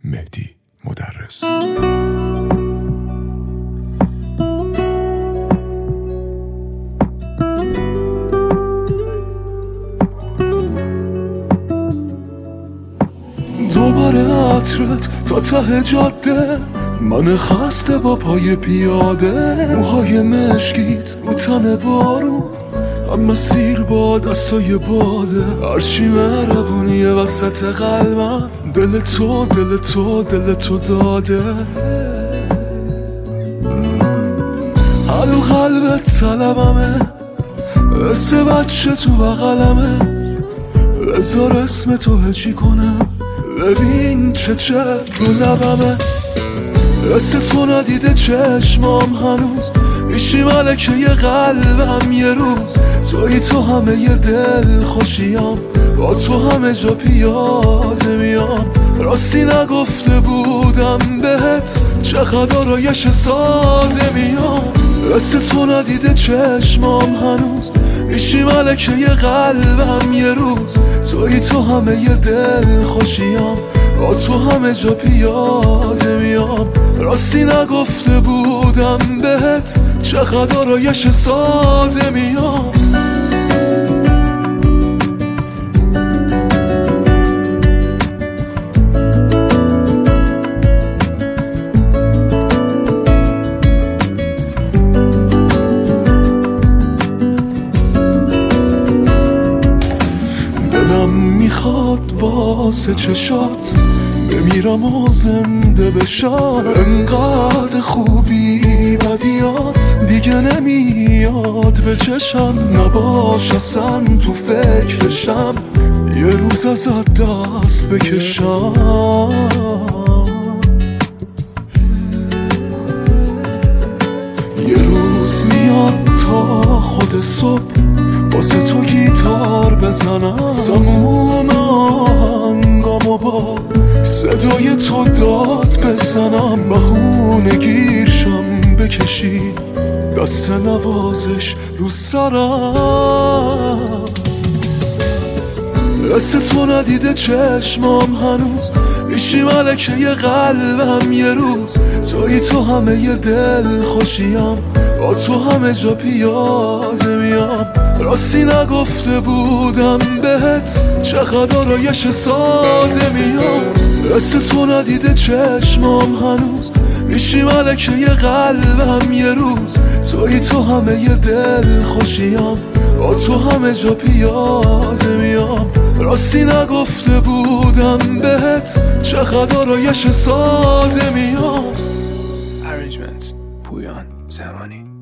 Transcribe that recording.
مهدی مدرس. دوباره عطرت تا ته جاده، من خسته با پای پیاده، موهای مشکیت رو تن بارون، هم مسیر با دستای باده، هرچی مهربونیه وسط قلبم، دل تو دل تو دل تو داده. حلو قلبت طلبمه، حس بچه تو بغلمه، بذار اسم تو هجی کنم، ببین چه رو لبمه. حس تو ندیده چشمام هنوز، میشی ملکه قلبم یه روز، توی تو همه ی دل خوشیام، با تو همه جا پیاده میام. راستی نگفته بودم بهت، چقدر آرایش ساده میام. حس تو ندیده چشمام هنوز، میشی ملکه قلبم یه روز، توی تو همه ی دل خوشیام، با تو همه جا پیاده میام. راستی نگفته بودم بهت، چقدر آرایش ساده میام. دلم میخواد واسه چشات بمیرم و زنده بشم، انقدر خوبی بدیات دیگه نمیاد به چشم، نباش اصلا تو فکرشم، یه روز ازت دست بکشم. یه روز میاد تا خود صبح، واسه تو گیتار بزنم، سموم آهنگامو با صدای تو داد بزنم، بهونه گیرشم بکشی دست نوازش رو سرم. حس تو ندیده چشمام هنوز، میشی ملکه قلبم یه روز، توی تو همه ی دل خوشیام، با تو همه جا پیاده میام. راستی نگفته بودم بهت، چقدر آرایش ساده میام. حس تو ندیده چشمام هنوز، میشی ملکه قلبم یه روز، توی تو همه ی دل خوشیام، با تو همه جا پیاده میام. راستی نگفته بودم بهت، چقدر آرایش ساده میام. Arrangement پویان زمانی.